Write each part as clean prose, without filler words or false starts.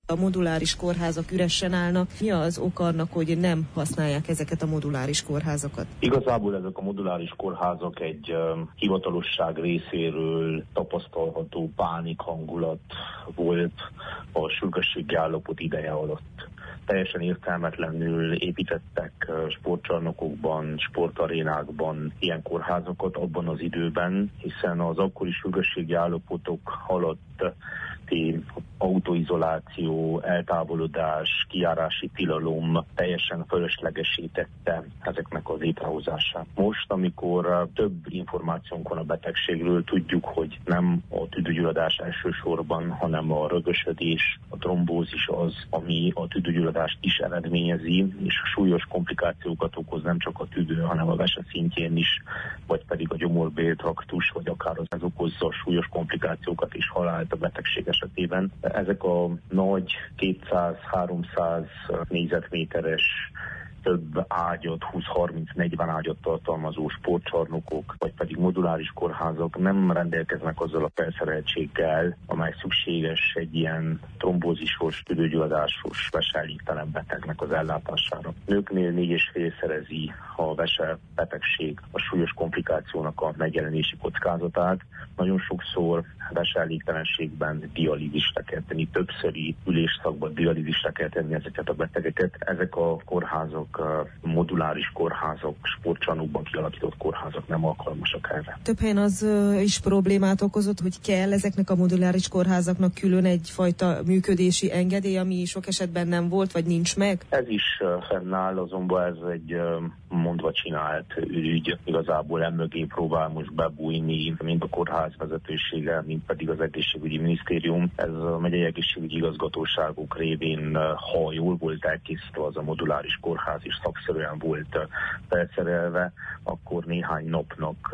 A moduláris kórházak üresen állnak. Mi az ok annak, hogy nem használják ezeket a moduláris kórházakat? Igazából ezek a moduláris kórházak egy hivatalosság részéről tapasztalható pánik hangulat volt a sürgősségi állapot ideje alatt. Teljesen értelmetlenül építettek sportcsarnokokban, sportarénákban ilyen kórházakat abban az időben, hiszen az akkori sürgősségi állapotok alatt autoizoláció, eltávolodás, kijárási tilalom teljesen fölöslegesé tette ezeknek az létrehozását. Most, amikor több információnk van a betegségről, tudjuk, hogy nem a tüdőgyulladás elsősorban, hanem a rögösödés, a trombózis az, ami a tüdőgyulladást is eredményezi, és súlyos komplikációkat okoz nem csak a tüdő, hanem a vese szintjén is, vagy pedig a gyomorbéltraktus, vagy akár ez okozza a súlyos komplikációkat és halált a betegség esetében. Ezek a nagy 200-300 négyzetméteres több ágyat, 20-30-40 ágyat tartalmazó sportcsarnokok, vagy pedig moduláris kórházak nem rendelkeznek azzal a felszereltséggel, amely szükséges egy ilyen trombózisos, tüdőgyulladásos, veseelégtelen betegnek az ellátására. Nőknél 4,5-szerezi a vese betegség a súlyos komplikációnak a megjelenési kockázatát. Nagyon sokszor veseelégtelenségben dialízisre kell tenni, többszöri ülésszakban dialízisre kell tenni ezeket a betegeket. Ezek a kórházak, moduláris kórházak, sportcsarnokban kialakított kórházak nem alkalmasak erre. Több helyen az is problémát okozott, hogy kell ezeknek a moduláris kórházaknak külön egyfajta működési engedély, ami sok esetben nem volt, vagy nincs meg? Ez is fennáll, azonban ez egy mondva csinált ügy. Igazából emögé próbál most bebújni mind a kórház vezetősége, mind pedig az egészségügyi minisztérium. Ez a megyei egészségügyi igazgatóságok révén, ha jól volt elkészítve az a moduláris kórház és szakszerűen volt felszerelve, akkor néhány napnak,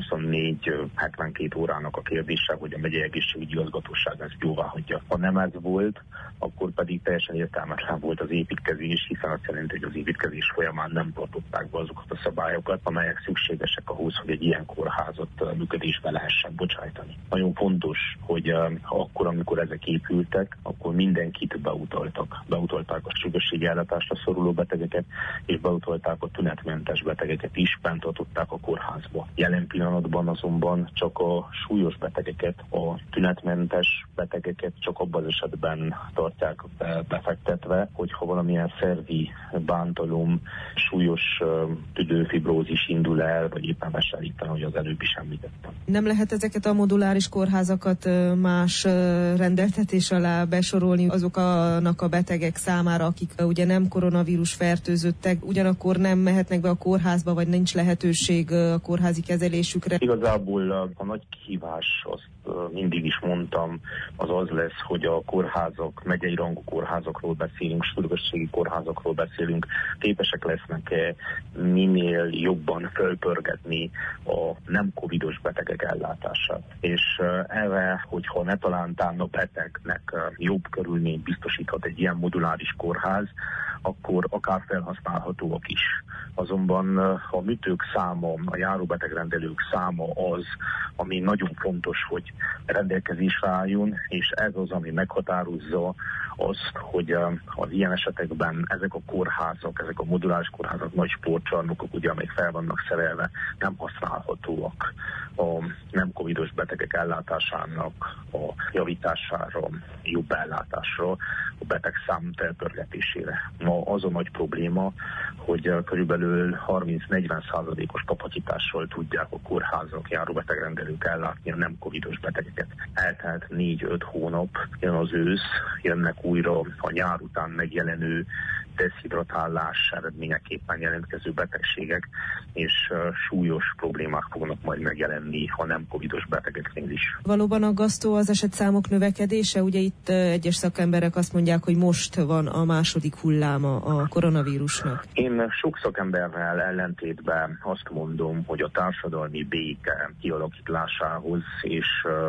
24-72 órának a kérdése, hogy a megyei egészségügyi igazgatóság ezt jóváhagyja. Ha nem ez volt, akkor pedig teljesen értelmetlen volt az építkezés, hiszen azt jelenti, hogy az építkezés folyamán nem tartották be azokat a szabályokat, amelyek szükségesek ahhoz, hogy egy ilyen kórházat működésbe lehessen bocsájtani. Nagyon fontos, hogy akkor, amikor ezek épültek, akkor mindenkit beutalták a sürgősségi ellátásra szoruló betegeket, és beutolták a tünetmentes betegeket is, bent tartották a kórházba. Jelen pillanatban azonban csak a súlyos betegeket, a tünetmentes betegeket csak abban az esetben tartják befektetve, hogyha valamilyen szervi bántalom, súlyos tüdőfibrózis indul el, vagy éppen veselítelen, hogy az előbb is említettem. Nem lehet ezeket a moduláris kórházakat más rendeltetés alá besorolni azoknak a betegek számára, akik ugye nem koronavírus fertőzöttek, ugyanakkor nem mehetnek be a kórházba, vagy nincs lehetőség a kórházi kezelésükre? Igazából a nagy kihívás, azt mindig is mondtam, az lesz, hogy a kórházak, megyei rangú kórházakról beszélünk, sürgősségi kórházakról beszélünk, képesek lesznek minél jobban fölpörgetni a nem covidos betegek ellátását. És erre, hogyha netalántán a betegnek jobb körülményt biztosíthat egy ilyen moduláris kórház, akkor akár felhasználhatóak is. Azonban a műtők száma, a járóbetegrendelők száma az, ami nagyon fontos, hogy rendelkezésre álljon, és ez az, ami meghatározza azt, hogy az ilyen esetekben ezek a kórházak, ezek a moduláris kórházak, nagy sportcsarnokok, ugye, amelyek fel vannak szerelve, nem használhatóak a nem covidos betegek ellátásának a javítására, jobb ellátásra, a betegszám felpörgetésére. Ma az a nagy probléma, hogy körülbelül 30-40%-os kapacitással tudják a kórházak, járóbetegrendelők ellátni a nem covidos betegeket. Eltelt 4-5 hónap, jön az ősz, jönnek újra a nyár után megjelenő deszhidratálás eredményeképpen jelentkező betegségek, és súlyos problémák fognak majd megjelenni a nem covidos betegeknél is. Valóban aggasztó az esetszámok növekedése? Ugye itt egyes szakemberek azt mondják, hogy most van a második hulláma a koronavírusnak. Én sok szakemberrel ellentétben azt mondom, hogy a társadalmi béke kialakításához és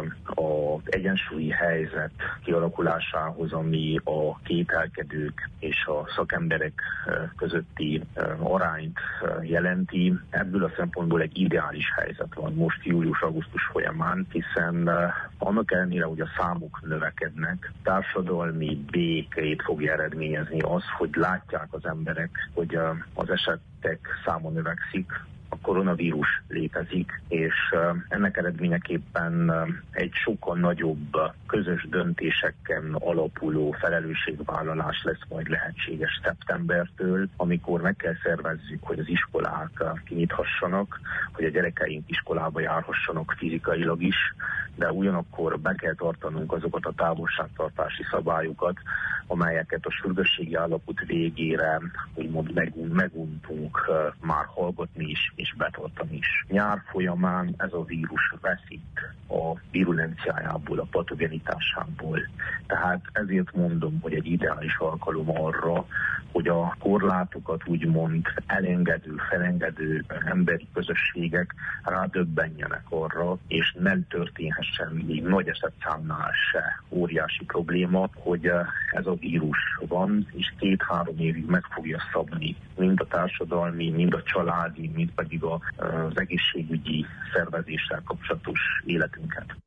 az egyensúlyi helyzet kialakulásához, ami a kételkedők és a szakemberek emberek közötti arányt jelenti. Ebből a szempontból egy ideális helyzet van most július-augusztus folyamán, hiszen annak ellenére, hogy a számok növekednek, társadalmi békét fogja eredményezni az, hogy látják az emberek, hogy az esetek száma növekszik, a koronavírus létezik, és ennek eredményeképpen egy sokkal nagyobb közös döntéseken alapuló felelősségvállalás lesz majd lehetséges szeptembertől, amikor meg kell szervezzük, hogy az iskolák kinyithassanak, hogy a gyerekeink iskolába járhassanak fizikailag is, de ugyanakkor be kell tartanunk azokat a távolságtartási szabályokat, amelyeket a sürgősségi állapot végére úgymond meguntunk már hallgatni is, és betartani is. Nyár folyamán ez a vírus veszít a virulenciájából, a patogenitásából. Tehát ezért mondom, hogy egy ideális alkalom arra, hogy a korlátokat úgymond felengedő emberi közösségek rádöbbenjenek arra, és nem történhessen még nagy esetszámnál se óriási probléma, hogy ez a vírus van, és 2-3 évig meg fogja szabni mind a társadalmi, mind a családi, mind pedig az egészségügyi szervezéssel kapcsolatos életünket.